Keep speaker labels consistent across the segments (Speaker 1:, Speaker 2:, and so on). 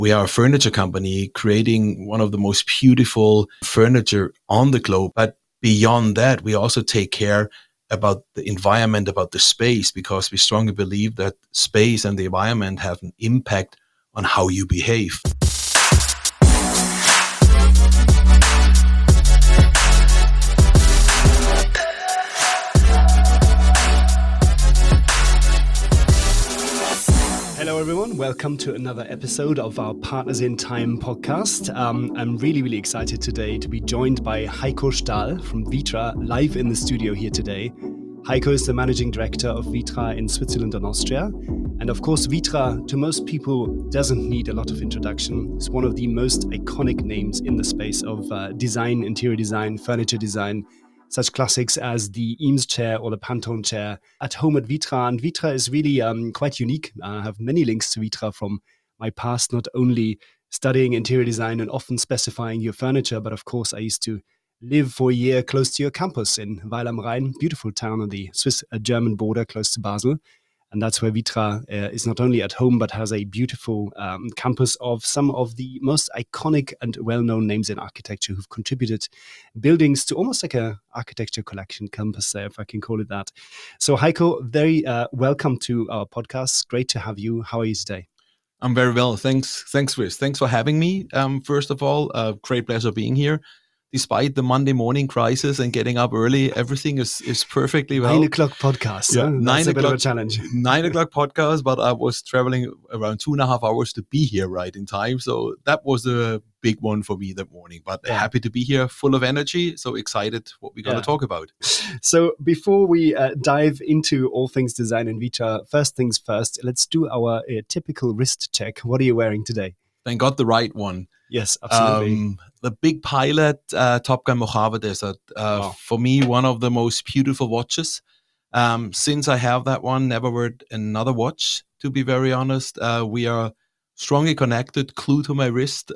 Speaker 1: We are a furniture company creating one of the most beautiful furniture on the globe. But beyond that, we also take care about the environment, about the space, because we strongly believe that space and the environment have an impact on how you behave.
Speaker 2: Hello everyone, welcome to another episode of our Partners in Time podcast. I'm really excited today to be joined by Heiko Stahl from Vitra live in the studio here today. Heiko is the managing director of Vitra in Switzerland and Austria. And of course, Vitra, to most people, doesn't need a lot of introduction. It's one of the most iconic names in the space of design, interior design, furniture design. Such classics as the Eames chair or the Pantone chair at home at Vitra. And Vitra is really quite unique. I have many links to Vitra from my past, not only studying interior design and often specifying your furniture, but of course I used to live for a year close to your campus in Weil am Rhein, beautiful town on the Swiss-German border close to Basel. And that's where Vitra is not only at home, but has a beautiful campus of some of the most iconic and well-known names in architecture who've contributed buildings to almost like a architecture collection campus there, if I can call it that. So Heiko, very welcome to our podcast. Great to have you. How are you today?
Speaker 1: I'm very well. Thanks, Chris. Thanks for having me. First of all, great pleasure being here. Despite the Monday morning crisis and getting up early, everything is perfectly well.
Speaker 2: 9 o'clock podcast.
Speaker 1: Yeah,
Speaker 2: That's a bit of a challenge.
Speaker 1: 9 o'clock podcast, but I was traveling around 2.5 hours to be here right in time. So that was a big one for me that morning. But happy to be here, full of energy. So excited what we're going to talk about.
Speaker 2: So before we dive into all things design and Vitra, first things first, let's do our typical wrist check. What are you wearing today?
Speaker 1: Thank God the right one.
Speaker 2: Yes, absolutely.
Speaker 1: The Big Pilot Top Gun Mojave Desert.
Speaker 2: Wow.
Speaker 1: For me, one of the most beautiful watches. Since I have that one, never wear another watch, to be very honest. We are strongly connected, glued to my wrist.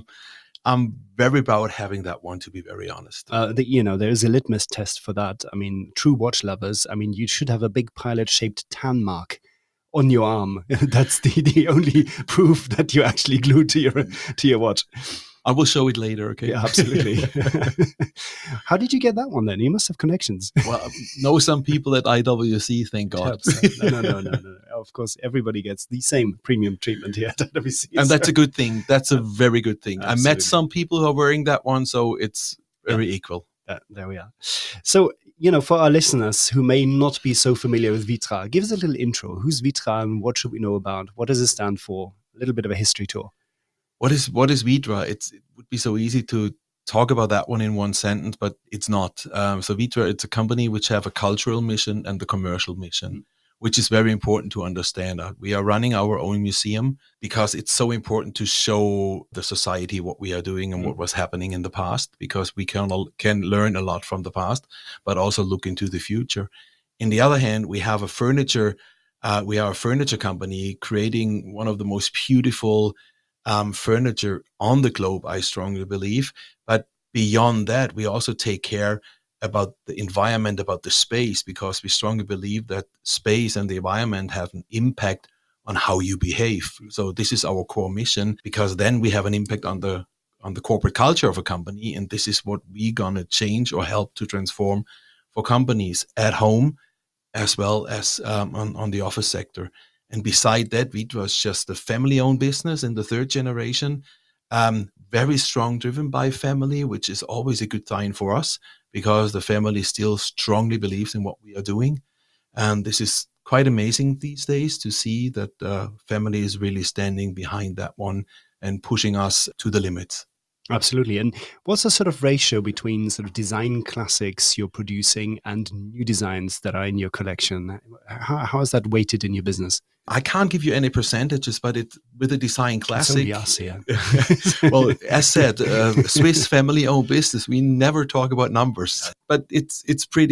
Speaker 1: I'm very proud having that one, to be very honest.
Speaker 2: There's a litmus test for that. I mean, true watch lovers, you should have a Big Pilot-shaped tan mark on your arm. That's the only proof that you're actually glued to your watch.
Speaker 1: I will show it later, okay?
Speaker 2: Yeah, absolutely. How did you get that one then? You must have connections.
Speaker 1: Well, know some people at IWC, thank God.
Speaker 2: No. Of course, everybody gets the same premium treatment here at IWC.
Speaker 1: And that's a good thing. That's a very good thing.
Speaker 2: Absolutely.
Speaker 1: I met some people who are wearing that one, so it's very equal.
Speaker 2: There we are. So, for our listeners who may not be so familiar with Vitra, give us a little intro. Who's Vitra and what should we know about? What does it stand for? A little bit of a history tour.
Speaker 1: What is Vitra? It would be so easy to talk about that one in one sentence, but it's not. So Vitra, it's a company which have a cultural mission and the commercial mission, which is very important to understand. We are running our own museum because it's so important to show the society what we are doing and what was happening in the past, because we can learn a lot from the past, but also look into the future. On the other hand, we have a furniture. We are a furniture company creating one of the most beautiful furniture on the globe, I strongly believe. But beyond that, we also take care about the environment, about the space, because we strongly believe that space and the environment have an impact on how you behave. So this is our core mission, because then we have an impact on the corporate culture of a company. And this is what we're going to change or help to transform for companies at home, as well as on the office sector. And beside that, Vitra is just a family-owned business in the third generation, very strong, driven by family, which is always a good sign for us, because the family still strongly believes in what we are doing. And this is quite amazing these days to see that the family is really standing behind that one and pushing us to the limits.
Speaker 2: Absolutely. And what's the sort of ratio between sort of design classics you're producing and new designs that are in your collection? How is that weighted in your business?
Speaker 1: I can't give you any percentages, but with a design classic.
Speaker 2: It's only us here.
Speaker 1: Well, as said, Swiss family-owned business, we never talk about numbers. But it's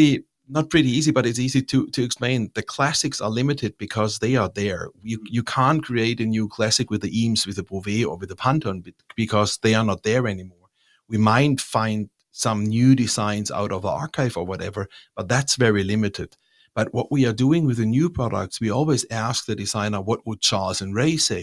Speaker 1: not pretty easy, but it's easy to explain. The classics are limited because they are there. You can't create a new classic with the Eames, with the Beauvais, or with the Pantone because they are not there anymore. We might find some new designs out of the archive or whatever, but that's very limited. But what we are doing with the new products, we always ask the designer, what would Charles and Ray say?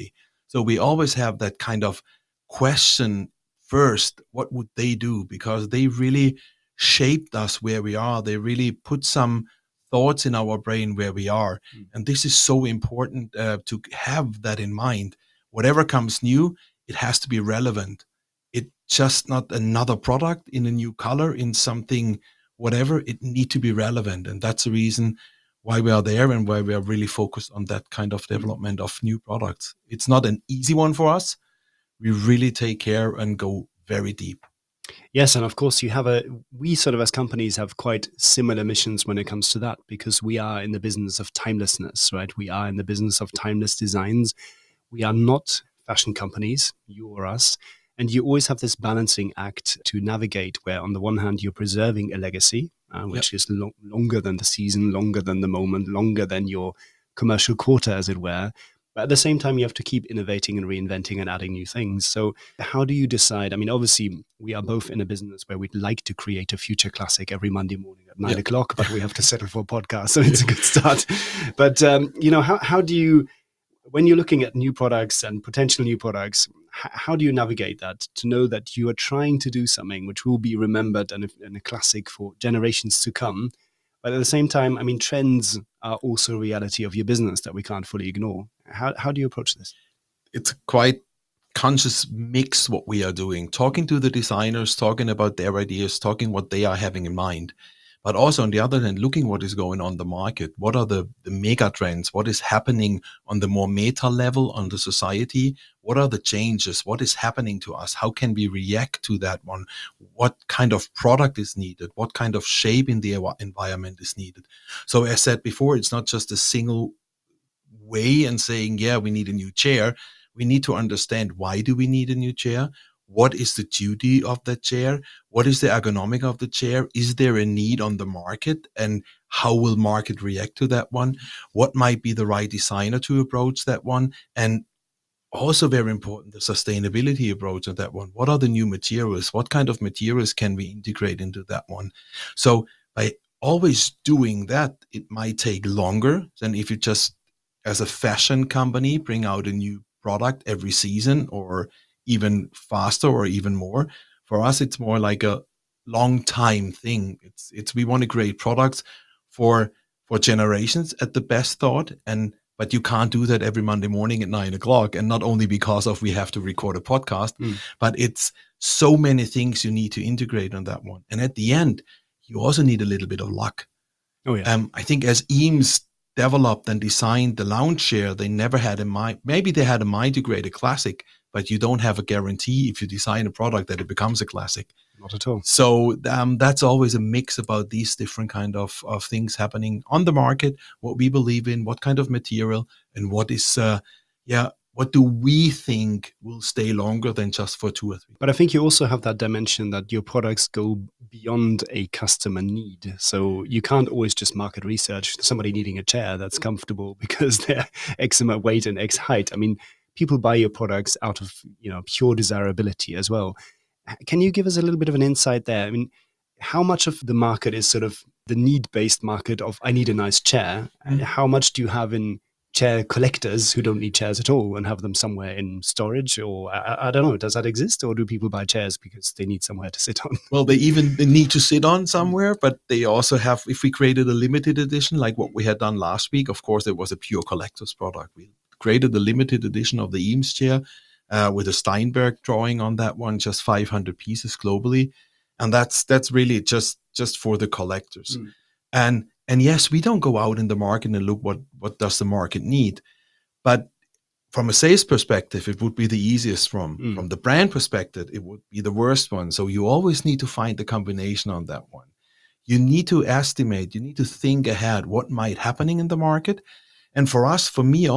Speaker 1: So we always have that kind of question first, what would they do? Because they really shaped us where we are. They really put some thoughts in our brain where we are. And this is so important to have that in mind. Whatever comes new, it has to be relevant. It's just not another product in a new color, in something, whatever. It need to be relevant. And that's the reason why we are there and why we are really focused on that kind of development of new products. It's not an easy one for us. We really take care and go very deep.
Speaker 2: Yes, and of course we sort of as companies have quite similar missions when it comes to that, because we are in the business of timelessness, right? We are in the business of timeless designs. We are not fashion companies, you or us. And you always have this balancing act to navigate where on the one hand, you're preserving a legacy, which is longer than the season, longer than the moment, longer than your commercial quarter, as it were. But at the same time, you have to keep innovating and reinventing and adding new things. So how do you decide? I mean, obviously, we are both in a business where we'd like to create a future classic every Monday morning at 9 o'clock, but we have to settle for a podcast. So it's a good start. But, how do you, when you're looking at new products and potential new products, how do you navigate that to know that you are trying to do something which will be remembered and a classic for generations to come? But at the same time, I mean, trends are also a reality of your business that we can't fully ignore. How do you approach this?
Speaker 1: It's quite conscious mix what we are doing, talking to the designers, talking about their ideas, talking what they are having in mind. But also on the other hand, looking what is going on the market. What are the mega trends? What is happening on the more meta level on the society? What are the changes? What is happening to us? How can we react to that one? What kind of product is needed? What kind of shape in the environment is needed? So as said before, it's not just a single way and saying, yeah, we need a new chair. We need to understand, why do we need a new chair? What is the duty of that chair? What is the ergonomic of the chair? Is there a need on the market? And how will market react to that one? What might be the right designer to approach that one? And also very important, the sustainability approach of that one. What are the new materials? What kind of materials can we integrate into that one? So by always doing that, it might take longer than if you just, as a fashion company, bring out a new product every season, or even faster or even more. For us, it's more like a long time thing. It's we want to create products for generations at the best thought. But you can't do that every Monday morning at 9 o'clock. And not only because of we have to record a podcast, but it's so many things you need to integrate on that one. And at the end, you also need a little bit of luck.
Speaker 2: Oh yeah.
Speaker 1: I think as Eames developed and designed the lounge chair, they never had in mind, maybe they had in mind to create a classic, but you don't have a guarantee if you design a product that it becomes a classic.
Speaker 2: Not at all.
Speaker 1: So that's always a mix about these different kind of things happening on the market, what we believe in, what kind of material, and what is, what do we think will stay longer than just for 2 or 3.
Speaker 2: But I think you also have that dimension that your products go beyond a customer need. So you can't always just market research somebody needing a chair that's comfortable because they're X amount weight and X height. I mean, people buy your products out of, pure desirability as well. Can you give us a little bit of an insight there? I mean, how much of the market is sort of the need-based market of I need a nice chair? And how much do you have in chair collectors who don't need chairs at all and have them somewhere in storage? Or I don't know, does that exist? Or do people buy chairs because they need somewhere to sit on?
Speaker 1: Well, they need to sit on somewhere, but they also have, if we created a limited edition, like what we had done last week, of course, it was a pure collector's product. We created a limited edition of the Eames chair with a Steinberg drawing on that one, just 500 pieces globally. And that's really just for the collectors. And yes, we don't go out in the market and look what does the market need. But from a sales perspective, it would be the easiest. From the brand perspective, it would be the worst one. So you always need to find the combination on that one. You need to estimate, you need to think ahead what might happening in the market. And for us, for me,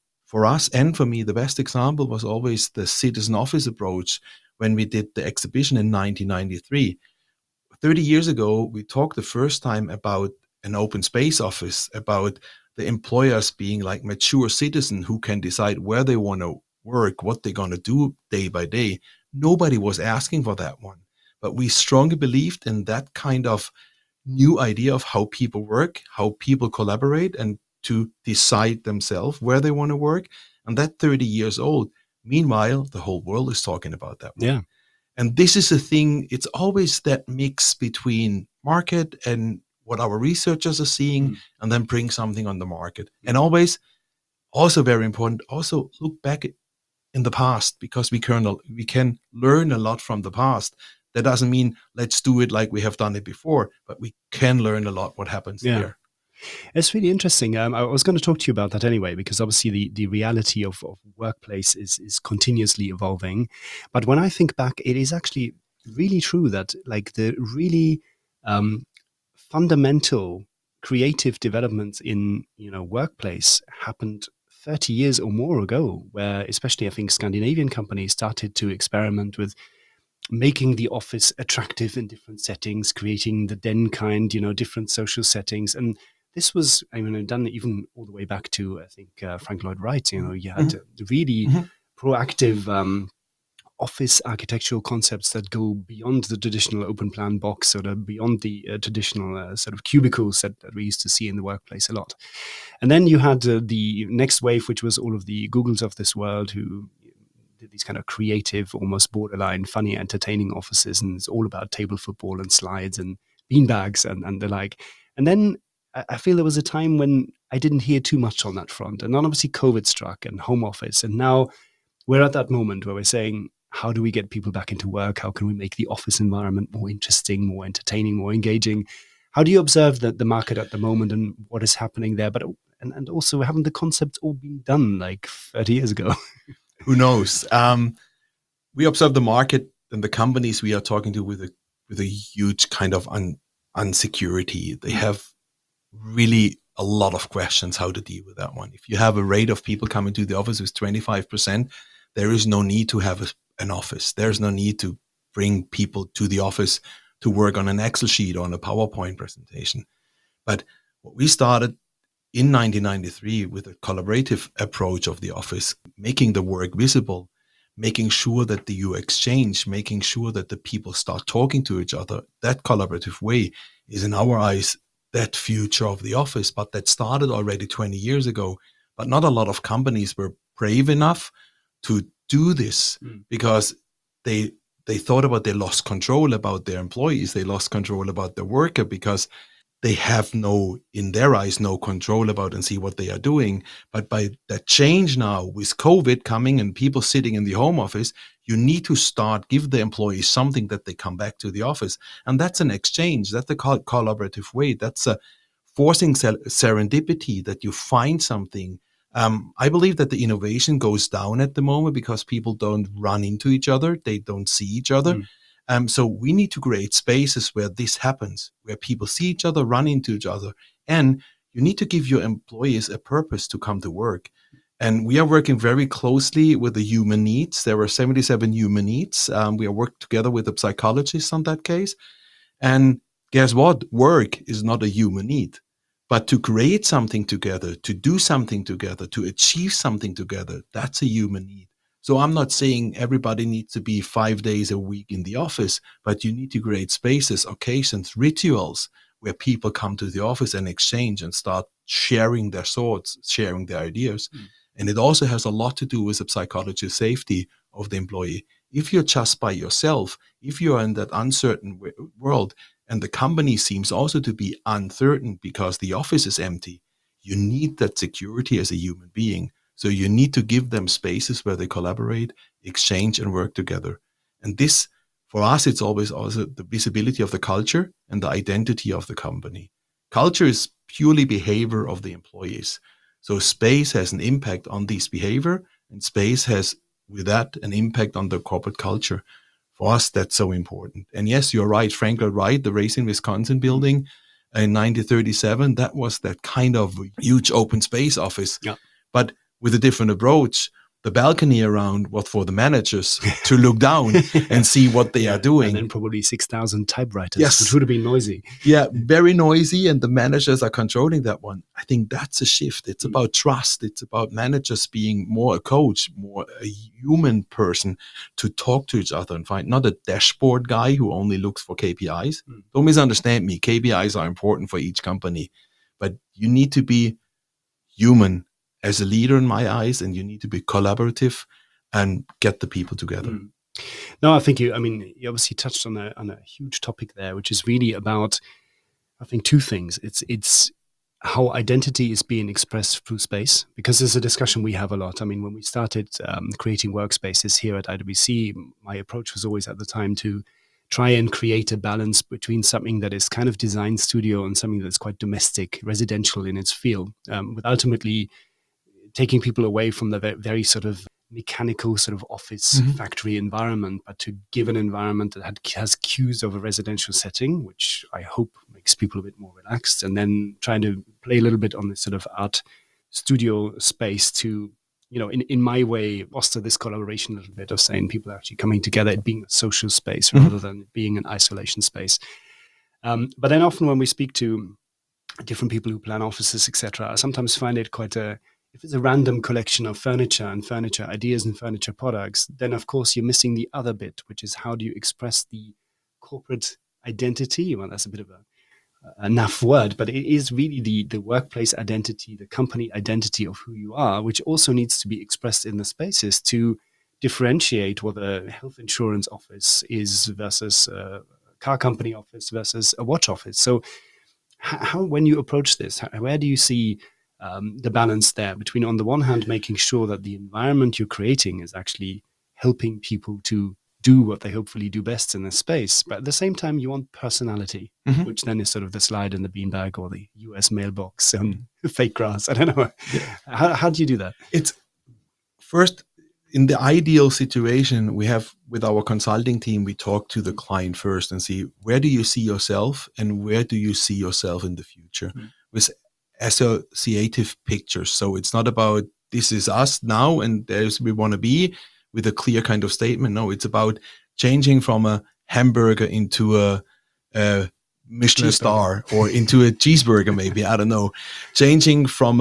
Speaker 1: the best example was always the citizen office approach when we did the exhibition in 1993. 30 years ago, we talked the first time about an open space office, about the employers being like mature citizens who can decide where they want to work, what they're going to do day by day. Nobody was asking for that one. But we strongly believed in that kind of new idea of how people work, how people collaborate, and to decide themselves where they want to work. And that 30 years old, Meanwhile, the whole world is talking about that one.
Speaker 2: Yeah.
Speaker 1: And this is a thing, it's always that mix between market and what our researchers are seeing, and then bring something on the market. And always, also very important, also look back in the past, because we can learn a lot from the past. That doesn't mean let's do it like we have done it before, but we can learn a lot what happens there.
Speaker 2: It's really interesting. I was going to talk to you about that anyway, because obviously the reality of workplace is continuously evolving. But when I think back, it is actually really true that like the really fundamental creative developments in workplace happened 30 years or more ago, where especially I think Scandinavian companies started to experiment with making the office attractive in different settings, creating the den kind, different social settings. And this was, done even all the way back to, I think, Frank Lloyd Wright. You had really proactive office architectural concepts that go beyond the traditional open plan box, or beyond the traditional sort of cubicles that we used to see in the workplace a lot. And then you had the next wave, which was all of the Googles of this world who did these kind of creative, almost borderline funny, entertaining offices, and it's all about table football and slides and beanbags and the like. And then I feel there was a time when I didn't hear too much on that front, and then obviously COVID struck and home office, and now we're at that moment where we're saying, how do we get people back into work? How can we make the office environment more interesting, more entertaining, more engaging? How do you observe the market at the moment and what is happening there? But and also, haven't the concepts all been done like 30 years ago?
Speaker 1: Who knows? We observe the market and the companies we are talking to with a huge kind of unsecurity. They have really a lot of questions how to deal with that one. If you have a rate of people coming to the office with 25%, there is no need to have an office. There's no need to bring people to the office to work on an Excel sheet or on a PowerPoint presentation. But what we started in 1993 with a collaborative approach of the office, making the work visible, making sure that you exchange, making sure that the people start talking to each other, that collaborative way is in our eyes that future of the office. But that started already 20 years ago. But not a lot of companies were brave enough to do this because they thought about, they lost control about their employees, they lost control about their worker, because they have in their eyes, no control about and see what they are doing. But by that change now with COVID coming and people sitting in the home office, you need to give the employees something that they come back to the office. And that's an exchange. That's a collaborative way. That's a forcing serendipity, that you find something. I believe that the innovation goes down at the moment because people don't run into each other. They don't see each other. So we need to create spaces where this happens, where people see each other, run into each other. And you need to give your employees a purpose to come to work. And we are working very closely with the human needs. There were 77 human needs. We are working together with a psychologist on that case. And guess what? Work is not a human need. But to create something together, to do something together, to achieve something together, that's a human need. So I'm not saying everybody needs to be 5 days a week in the office, but you need to create spaces, occasions, rituals where people come to the office and exchange and start sharing their thoughts, sharing their ideas. And it also has a lot to do with the psychological safety of the employee. If you're just by yourself, if you're in that uncertain world, and the company seems also to be uncertain because the office is empty, you need that security as a human being. So you need to give them spaces where they collaborate, exchange, and work together. And this, for us, it's always also the visibility of the culture and the identity of the company. Culture is purely behavior of the employees. So space has an impact on this behavior, and space has, with that, an impact on the corporate culture. For us, that's so important. And yes, you're right, Frank Lloyd Wright, the Racine, Wisconsin building in 1937, that was that kind of huge open space office. Yeah. But with a different approach, the balcony around was for the managers to look down and see what they are doing.
Speaker 2: And then probably 6,000 typewriters,
Speaker 1: yes,
Speaker 2: which would have been noisy.
Speaker 1: Yeah, very noisy, and the managers are controlling that one. I think that's a shift. It's about trust. It's about managers being more a coach, more a human person to talk to each other and find, not a dashboard guy who only looks for KPIs. Don't misunderstand me. KPIs are important for each company, but you need to be human as a leader in my eyes, and you need to be collaborative. and get the people together.
Speaker 2: Mm. No, I think you obviously touched on a huge topic there, which is really about, I think, two things. It's how identity is being expressed through space, because there's a discussion we have a lot. I mean, when we started creating workspaces here at IWC, my approach was always at the time to try and create a balance between something that is kind of design studio and something that's quite domestic, residential in its feel, with ultimately taking people away from the very sort of mechanical sort of office factory environment, but to give an environment that has cues of a residential setting, which I hope makes people a bit more relaxed, and then trying to play a little bit on this sort of art studio space to, in my way, foster this collaboration a little bit of saying people are actually coming together, it being a social space rather than being an isolation space. But then often when we speak to different people who plan offices, etc., I sometimes find it quite if it's a random collection of furniture and furniture ideas and furniture products, then of course you're missing the other bit, which is how do you express the corporate identity? Well, that's a bit of a naff word, but it is really the workplace identity, the company identity of who you are, which also needs to be expressed in the spaces to differentiate what a health insurance office is versus a car company office versus a watch office. So how when you approach this, where do you see the balance there between, on the one hand, making sure that the environment you're creating is actually helping people to do what they hopefully do best in this space, but at the same time you want personality, which then is sort of the slide in the beanbag or the US mailbox and fake grass. I don't know. Yeah. How do you do that?
Speaker 1: It's first, in the ideal situation we have with our consulting team, we talk to the client first and see, where do you see yourself and where do you see yourself in the future with associative pictures. So it's not about this is us now and there's we want to be with a clear kind of statement. No, it's about changing from a hamburger into a Michelin star or into a cheeseburger, maybe, I don't know, changing from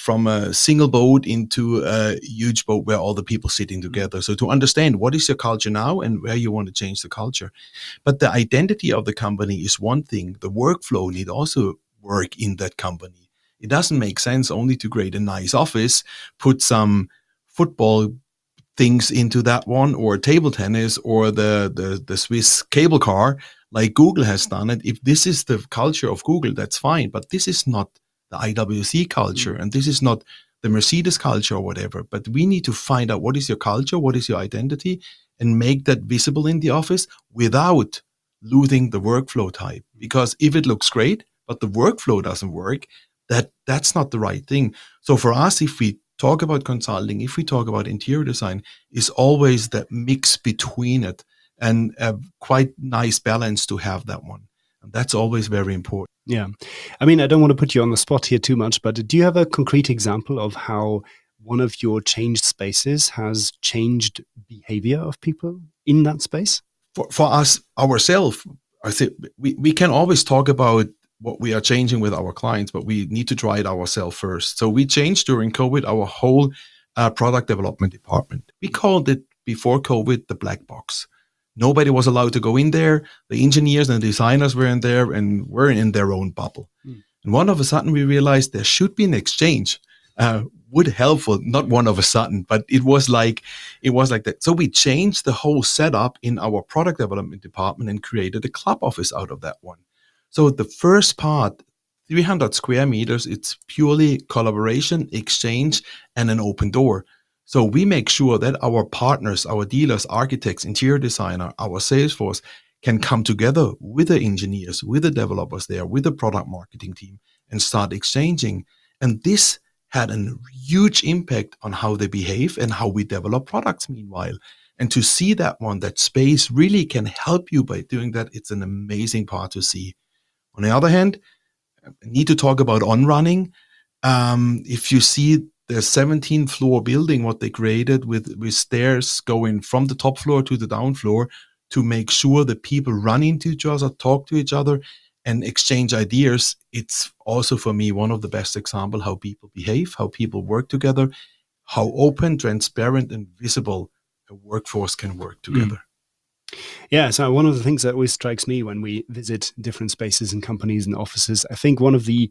Speaker 1: a single boat into a huge boat where all the people sitting together. So to understand what is your culture now and where you want to change the culture. But the identity of the company is one thing. The workflow need also work in that company. It doesn't make sense only to create a nice office, put some football things into that one, or table tennis, or the Swiss cable car, like Google has done it. If this is the culture of Google, that's fine. But this is not the IWC culture, and this is not the Mercedes culture or whatever. But we need to find out what is your culture, what is your identity, and make that visible in the office without losing the workflow type. Because if it looks great, but the workflow doesn't work, that's not the right thing. So for us, if we talk about consulting, if we talk about interior design, is always that mix between it, and a quite nice balance to have that one. And that's always very important.
Speaker 2: Yeah. I mean, I don't want to put you on the spot here too much, but do you have a concrete example of how one of your changed spaces has changed behavior of people in that space?
Speaker 1: For us, ourselves, I think we can always talk about what we are changing with our clients, but we need to try it ourselves first. So we changed during COVID our whole product development department. We called it before COVID the black box. Nobody was allowed to go in there. The engineers and the designers were in there and were in their own bubble. And one of a sudden we realized there should be an exchange. Would helpful, not one of a sudden, but it was like that. So we changed the whole setup in our product development department and created a club office out of that one. So the first part, 300 square meters, it's purely collaboration, exchange, and an open door. So we make sure that our partners, our dealers, architects, interior designer, our sales force can come together with the engineers, with the developers there, with the product marketing team, and start exchanging. And this had a huge impact on how they behave and how we develop products meanwhile. And to see that space really can help you by doing that, it's an amazing part to see. On the other hand, I need to talk about on-running. If you see the 17th floor building, what they created with stairs going from the top floor to the down floor to make sure that people run into each other, talk to each other, and exchange ideas, it's also for me one of the best examples how people behave, how people work together, how open, transparent, and visible a workforce can work together.
Speaker 2: Yeah, so one of the things that always strikes me when we visit different spaces and companies and offices, I think one of the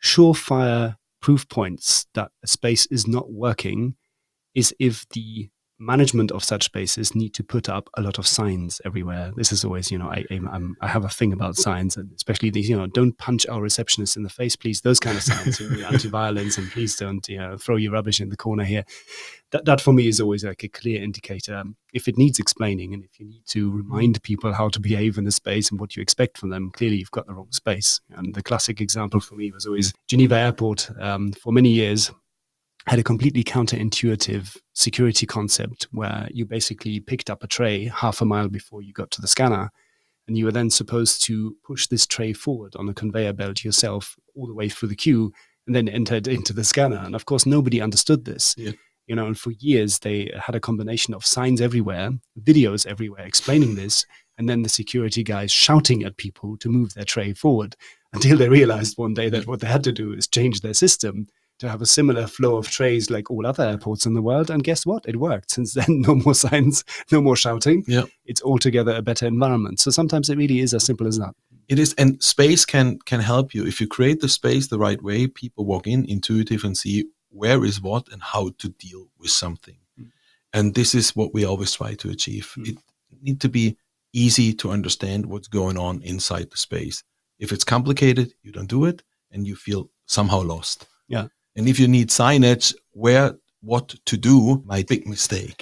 Speaker 2: surefire proof points that a space is not working is if the management of such spaces need to put up a lot of signs everywhere. This is always, I have a thing about signs, and especially these, don't punch our receptionist in the face, please. Those kind of signs, anti-violence, and please don't, throw your rubbish in the corner here. That for me is always like a clear indicator. If it needs explaining, and if you need to remind people how to behave in the space and what you expect from them, clearly you've got the wrong space. And the classic example for me was always Geneva Airport. For many years, had a completely counterintuitive security concept where you basically picked up a tray half a mile before you got to the scanner, and you were then supposed to push this tray forward on a conveyor belt yourself all the way through the queue and then enter it into the scanner. And of course, nobody understood this. Yeah. And for years they had a combination of signs everywhere, videos everywhere explaining this, and then the security guys shouting at people to move their tray forward, until they realized one day that what they had to do is change their system to have a similar flow of trays like all other airports in the world. And guess what? It worked. Since then, no more signs, no more shouting. Yeah. It's altogether a better environment. So sometimes it really is as simple as that.
Speaker 1: It is. And space can help you. If you create the space the right way, people walk in intuitive and see where is what and how to deal with something. And this is what we always try to achieve. It needs to be easy to understand what's going on inside the space. If it's complicated, you don't do it and you feel somehow lost.
Speaker 2: Yeah.
Speaker 1: And if you need signage, what to do, my big mistake.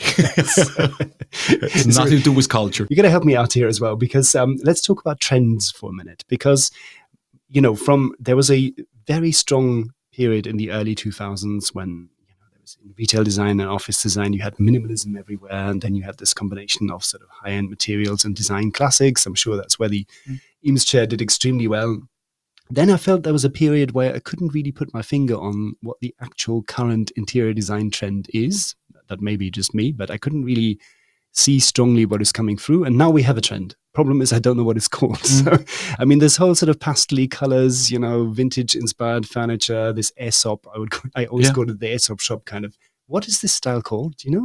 Speaker 1: It's nothing to do with culture.
Speaker 2: You got to help me out here as well, because let's talk about trends for a minute. Because, there was a very strong period in the early 2000s when there was in retail design and office design, you had minimalism everywhere. And then you had this combination of sort of high-end materials and design classics. I'm sure that's where the Eames chair did extremely well. Then I felt there was a period where I couldn't really put my finger on what the actual current interior design trend is. That may be just me, but I couldn't really see strongly what is coming through. And now we have a trend. Problem is, I don't know what it's called. So, this whole sort of pastel colors, vintage inspired furniture, this Aesop, I always call it the Aesop shop kind of. What is this style called? Do you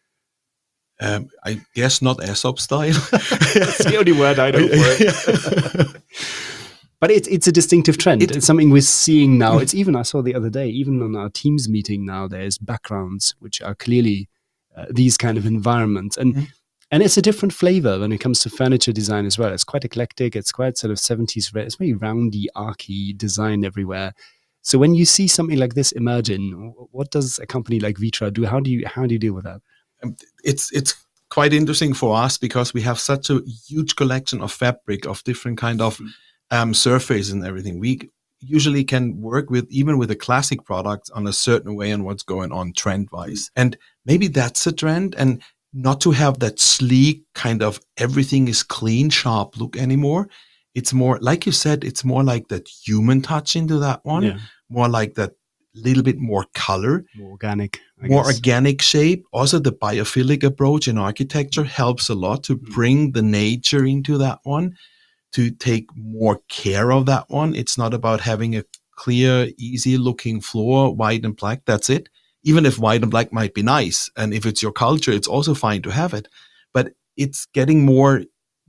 Speaker 2: know?
Speaker 1: I guess not Aesop style.
Speaker 2: That's the only word I know for it. But it's a distinctive trend. It's something we're seeing now. It's even, I saw the other day, even on our Teams meeting now, there's backgrounds which are clearly these kind of environments. And it's a different flavor when it comes to furniture design as well. It's quite eclectic. It's quite sort of 70s, it's very roundy, archy design everywhere. So when you see something like this emerging, what does a company like Vitra do? How do you deal with that?
Speaker 1: It's quite interesting for us because we have such a huge collection of fabric, of different kind of surface and everything. We usually can work with a classic product on a certain way on what's going on trend wise. And maybe that's a trend, and not to have that sleek kind of everything is clean, sharp look anymore. It's more, like you said, it's more like that human touch into that one, more like that little bit more color,
Speaker 2: more organic,
Speaker 1: organic shape. Also the biophilic approach in architecture helps a lot to bring the nature into that one, to take more care of that one. It's not about having a clear, easy looking floor, white and black. That's it. Even if white and black might be nice. And if it's your culture, it's also fine to have it. But it's getting more,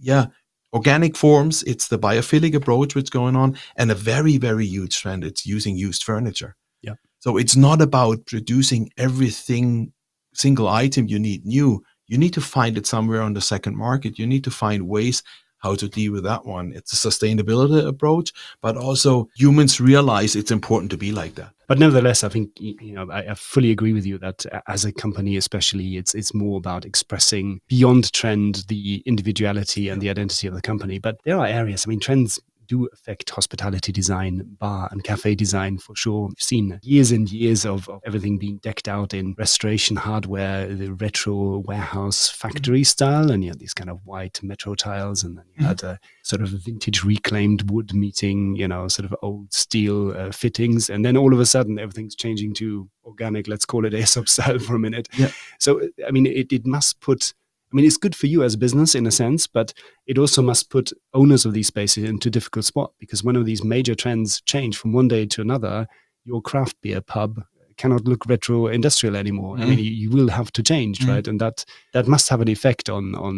Speaker 1: organic forms. It's the biophilic approach which is going on. And a very, very huge trend, it's using used furniture.
Speaker 2: Yeah.
Speaker 1: So it's not about producing everything, single item you need new. You need to find it somewhere on the second market. You need to find ways how to deal with that one. It's a sustainability approach, but also humans realize it's important to be like that.
Speaker 2: But nevertheless, I think I fully agree with you that as a company, especially, it's more about expressing beyond trend the individuality and the identity of the company. But there are areas. Trends do affect hospitality design, bar and cafe design for sure. We've seen years and years of everything being decked out in restoration hardware, the retro warehouse factory style, and you had these kind of white metro tiles, and then you had a sort of vintage reclaimed wood meeting, sort of old steel fittings, and then all of a sudden everything's changing to organic, let's call it Aesop style for a minute. Yeah. So, it must put... it's good for you as a business in a sense, but it also must put owners of these spaces into a difficult spot, because when these major trends change from one day to another, your craft beer pub cannot look retro industrial anymore. You will have to change, right? And that must have an effect on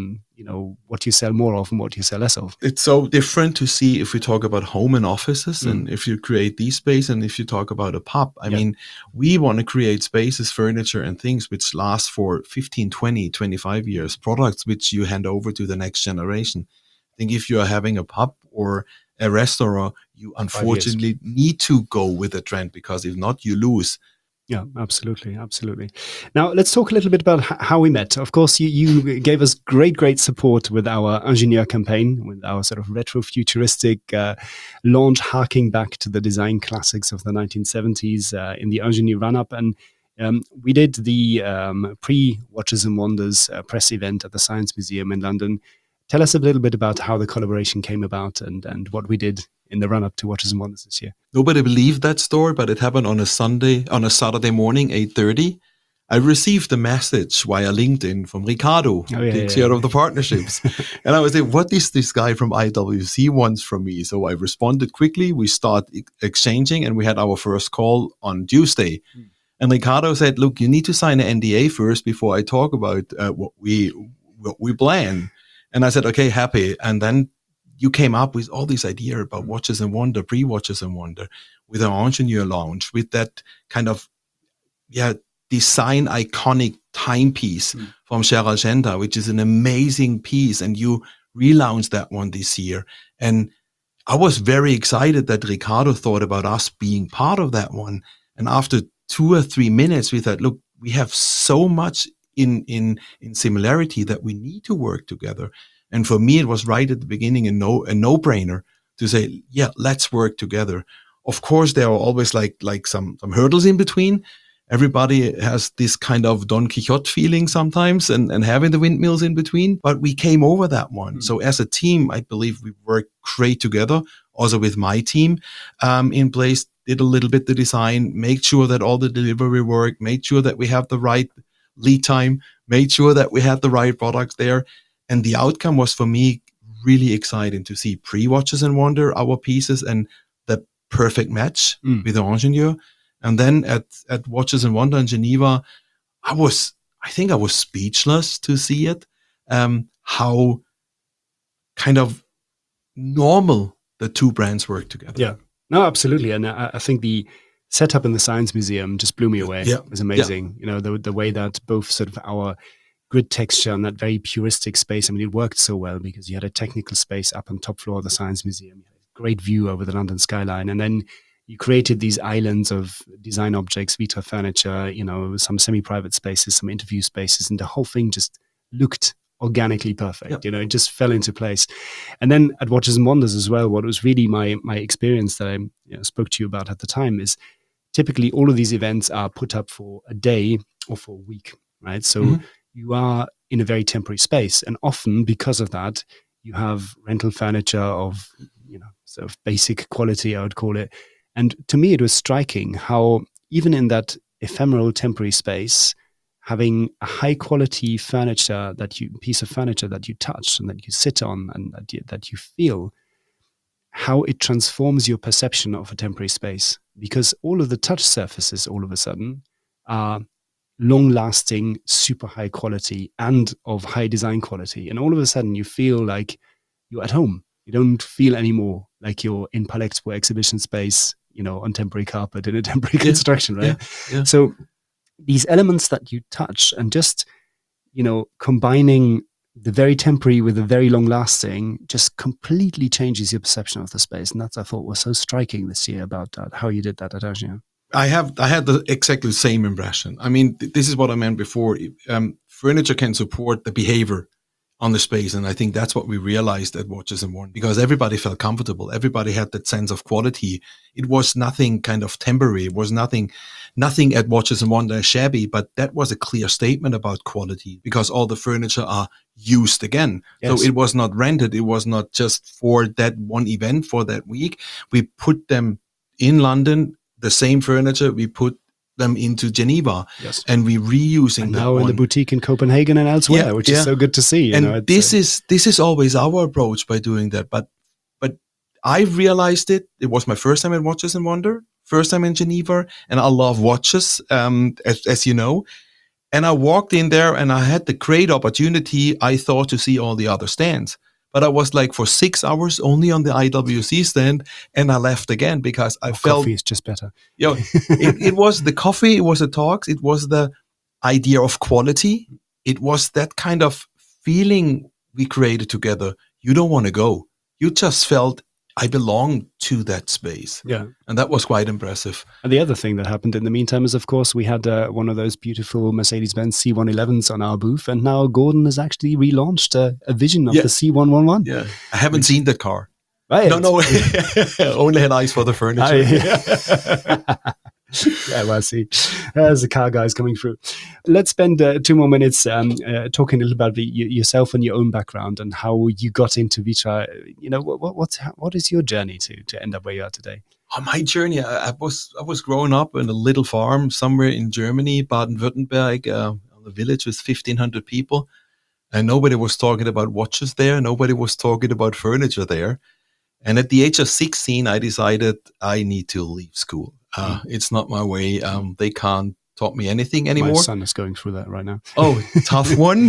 Speaker 2: what you sell more of and what you sell less of.
Speaker 1: It's so different to see if we talk about home and offices and if you create these space and if you talk about a pub. I mean, we want to create spaces, furniture and things which last for 15, 20, 25 years, products which you hand over to the next generation. I think if you are having a pub or a restaurant, you unfortunately need to go with the trend, because if not, you lose.
Speaker 2: Yeah, absolutely. Absolutely. Now, let's talk a little bit about how we met. Of course, you gave us great support with our Ingenieur campaign, with our sort of retro-futuristic launch, harking back to the design classics of the 1970s in the Ingenieur run-up. And we did the pre-Watches and Wonders press event at the Science Museum in London. Tell us a little bit about how the collaboration came about and what we did in the run-up to Watches and Wonders this year.
Speaker 1: Nobody believed that story, but it happened on a Saturday morning, 8:30. I received a message via LinkedIn from Ricardo, takes care of the partnerships. And I was like, what is this guy from IWC wants from me? So I responded quickly. We start exchanging, and we had our first call on Tuesday. And Ricardo said, look, you need to sign an NDA first before I talk about what we plan. And I said, okay, happy. And then you came up with all these ideas about Watches and Wonder, pre-Watches and Wonder, with our Ingenieur launch, with that kind of design iconic timepiece from Gerald Genta, which is an amazing piece. And you relaunched that one this year. And I was very excited that Ricardo thought about us being part of that one. And after 2 or 3 minutes, we thought, look, we have so much in similarity that we need to work together. And for me, it was right at the beginning a no-brainer to say, yeah, let's work together. Of course, there are always like some hurdles in between. Everybody has this kind of Don Quixote feeling sometimes and having the windmills in between, but we came over that one. So as a team, I believe we worked great together, also with my team in place, did a little bit the design, made sure that all the delivery worked, made sure that we have the right lead time, made sure that we had the right products there. And the outcome was, for me, really exciting to see pre-Watches and Wonder, our pieces, and the perfect match with the Ingenieur. And then at Watches and Wonder in Geneva, I think I was speechless to see it, how kind of normal the two brands work together.
Speaker 2: Yeah, no, absolutely. And I think the setup in the Science Museum just blew me away. It was amazing. You know, the way that both sort of our grid texture and that very puristic space, I mean, it worked so well because you had a technical space up on top floor of the Science Museum. You had a great view over the London skyline. And then you created these islands of design objects, Vitra furniture, you know, some semi-private spaces, some interview spaces, and the whole thing just looked organically perfect. You know, it just fell into place. And then at Watches and Wonders as well, what was really my experience that I spoke to you about at the time is typically all of these events are put up for a day or for a week, right? So you are in a very temporary space. And often because of that, you have rental furniture of, you know, sort of basic quality, I would call it. And to me, it was striking how even in that ephemeral temporary space, having a high quality piece of furniture that you touch and that you sit on and that you feel, how it transforms your perception of a temporary space. Because all of the touch surfaces all of a sudden are long lasting, super high quality and of high design quality. And all of a sudden you feel like you're at home. You don't feel anymore like you're in Palexpo exhibition space, you know, on temporary carpet in a temporary construction, right? Yeah. So these elements that you touch and just, you know, combining the very temporary with the very long lasting just completely changes your perception of the space. And that's, I thought, was so striking this year about how you did that at Ingenieur.
Speaker 1: I had exactly the same impression. I mean, this is what I meant before. Furniture can support the behavior on the space. And I think that's what we realized at Watches and Wonder, because everybody felt comfortable. Everybody had that sense of quality. It was nothing kind of temporary. It was nothing at Watches and Wonder shabby, but that was a clear statement about quality because all the furniture are used again. Yes. So it was not rented. It was not just for that one event for that week. We put them in London, the same furniture, we put them into Geneva, and we're reusing
Speaker 2: and that now in the boutique in Copenhagen and elsewhere, which is so good to see.
Speaker 1: And this is always our approach by doing that. But I realized it. It was my first time at Watches and Wonder, first time in Geneva, and I love watches, as you know. And I walked in there and I had the great opportunity, I thought, to see all the other stands. But I was like for 6 hours only on the IWC stand, and I left again because I felt
Speaker 2: coffee is just better.
Speaker 1: It was the coffee, it was the talks, it was the idea of quality. It was that kind of feeling we created together. You don't want to go. You just felt I belong to that space.
Speaker 2: Yeah.
Speaker 1: And that was quite impressive.
Speaker 2: And the other thing that happened in the meantime is, of course, we had one of those beautiful Mercedes-Benz C111s on our booth. And now Gordon has actually relaunched a vision of the C111.
Speaker 1: Yeah. I haven't seen that car.
Speaker 2: Right.
Speaker 1: No. Only had eyes for the furniture.
Speaker 2: Yeah, well, see, there's the car guys coming through. Let's spend 2 more minutes talking a little about yourself and your own background and how you got into Vitra. You know, what is your journey to end up where you are today?
Speaker 1: Oh, my journey, I was growing up in a little farm somewhere in Germany, Baden-Württemberg, a village with 1,500 people, and nobody was talking about watches there. Nobody was talking about furniture there. And at the age of 16, I decided I need to leave school. It's not my way. They can't taught me anything anymore.
Speaker 2: My son is going through that right now.
Speaker 1: Oh, tough one.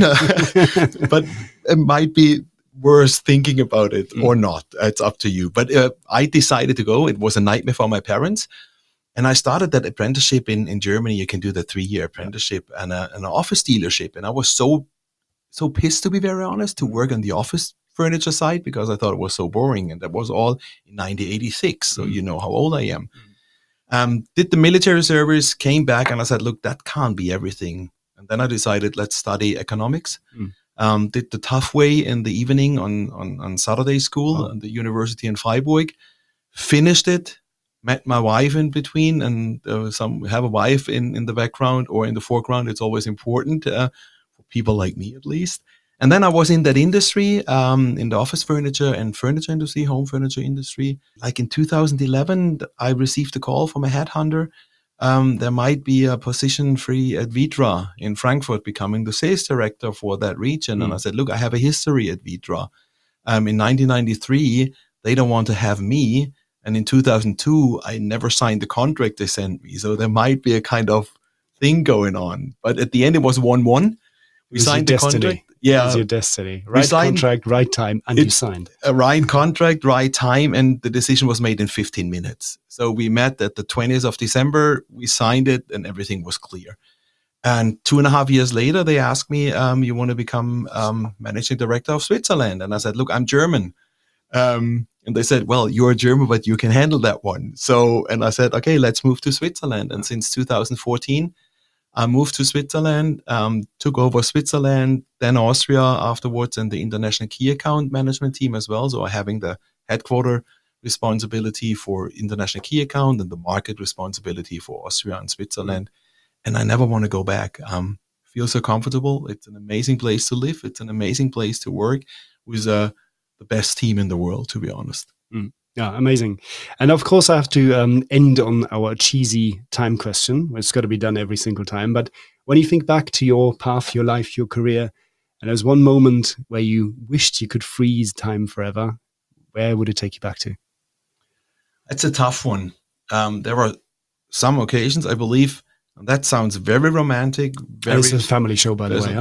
Speaker 1: But it might be worth thinking about it or not. It's up to you. But I decided to go. It was a nightmare for my parents. And I started that apprenticeship in Germany. You can do the 3-year apprenticeship and an office dealership. And I was so pissed, to be very honest, to work on the office furniture side because I thought it was so boring. And that was all in 1986. So you know how old I am. Did the military service, came back, and I said, look, that can't be everything. And then I decided, let's study economics. Did the tough way in the evening on Saturday school at the university in Freiburg. Finished it, met my wife in between, and have a wife in the background or in the foreground. It's always important for people like me, at least. And then I was in that industry, in the office furniture and furniture industry, home furniture industry. Like in 2011, I received a call from a headhunter. There might be a position free at Vitra in Frankfurt, becoming the sales director for that region. And I said, look, I have a history at Vitra. In 1993, they don't want to have me. And in 2002, I never signed the contract they sent me. So there might be a kind of thing going on. But at the end, it was 1-1. We signed the contract.
Speaker 2: Yeah, it's your destiny. Right contract, right time, and you signed.
Speaker 1: A right contract, right time, and the decision was made in 15 minutes. So we met at the 20th of December, we signed it, and everything was clear. And 2.5 years later, they asked me, you want to become managing director of Switzerland? And I said, look, I'm German. And they said, well, you're German, but you can handle that one. So, and I said, okay, let's move to Switzerland. And since 2014, I moved to Switzerland, took over Switzerland, then Austria afterwards, and the international key account management team as well. So having the headquarter responsibility for international key account and the market responsibility for Austria and Switzerland. And I never want to go back. Feel so comfortable. It's an amazing place to live. It's an amazing place to work with the best team in the world, to be honest.
Speaker 2: Yeah, amazing. And of course, I have to end on our cheesy time question. It's got to be done every single time. But when you think back to your path, your life, your career, and there's one moment where you wished you could freeze time forever, where would it take you back to?
Speaker 1: It's a tough one. There were some occasions, I believe, and that sounds very romantic.
Speaker 2: It's a family show, by the way.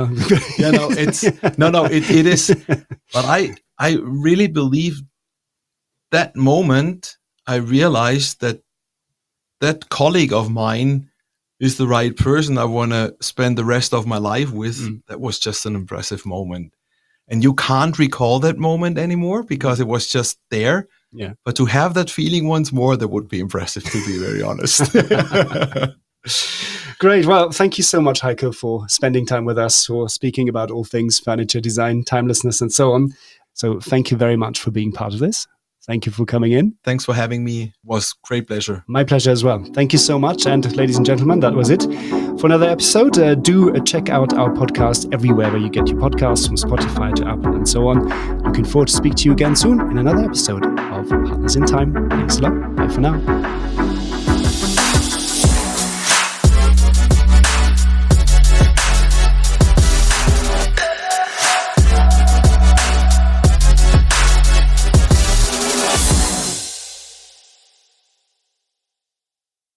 Speaker 2: Huh?
Speaker 1: It is. But I really believe that moment, I realized that colleague of mine is the right person I want to spend the rest of my life with. That was just an impressive moment. And you can't recall that moment anymore because it was just there.
Speaker 2: Yeah.
Speaker 1: But to have that feeling once more, that would be impressive, to be very honest.
Speaker 2: Great. Well, thank you so much, Heiko, for spending time with us, for speaking about all things furniture design, timelessness, and so on. So thank you very much for being part of this. Thank you for coming in.
Speaker 1: Thanks for having me. It was a great pleasure.
Speaker 2: My pleasure as well. Thank you so much. And ladies and gentlemen, that was it for another episode. Do check out our podcast everywhere where you get your podcasts, from Spotify to Apple and so on. Looking forward to speak to you again soon in another episode of Partners in Time. Thanks a lot. Bye for now.